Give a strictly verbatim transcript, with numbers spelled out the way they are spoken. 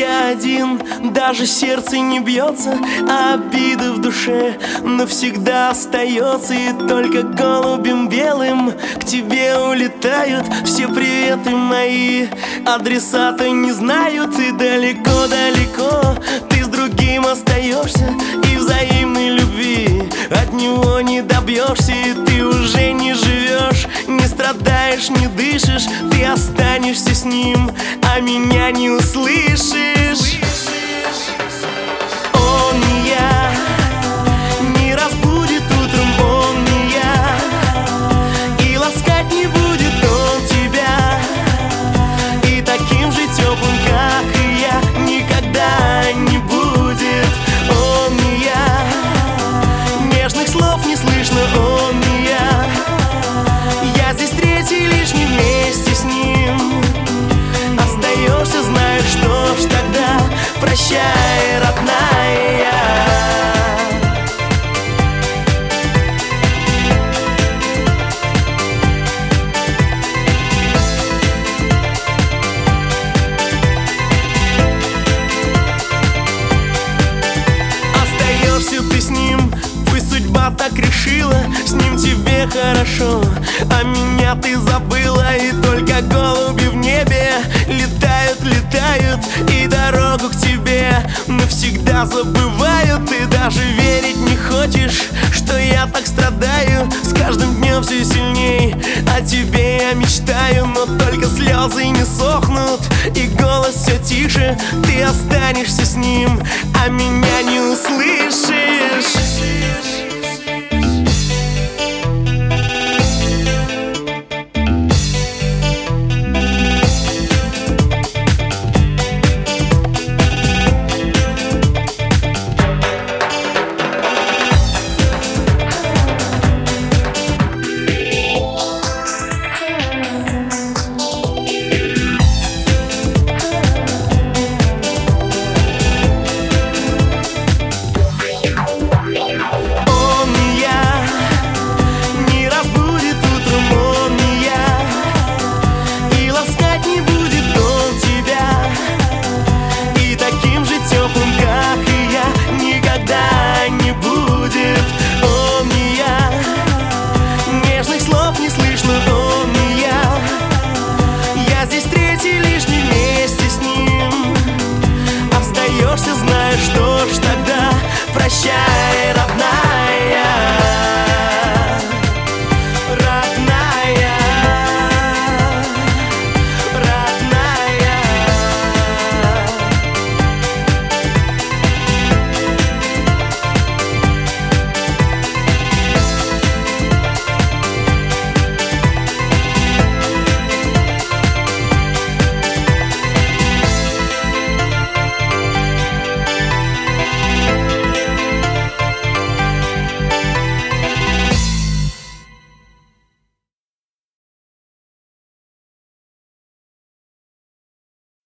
я один, даже сердце не бьется, а обида в душе навсегда остается. И только голубем белым к тебе улетают все приветы мои. Адреса-то не знают, и далеко-далеко ты с другим остаешься, и взаимной любви от него не добьешься. И ты уже не живешь, не страдаешь, не дышишь, ты останешься с ним, а меня не услышишь. Он не я, не разбудит утром, он не я, и ласкать не будет он тебя, и таким же теплым, как и я, никогда не будет. Он не я, нежных слов не слышно, он не я, я здесь третий лишний вместе с ним. Остаешься, знаешь, что ж тогда, прощай, родная. Остаешься ты с ним, пусть судьба так решила, с ним тебе хорошо, а меня ты забыла. И только голуби в небе летают, летают, и дорогу к тебе навсегда забывают. Ты даже верить не хочешь, что я так страдаю, с каждым днем все сильней о тебе я мечтаю. Но только слезы не сохнут, и голос все тише, ты останешься с ним, а меня не услышишь.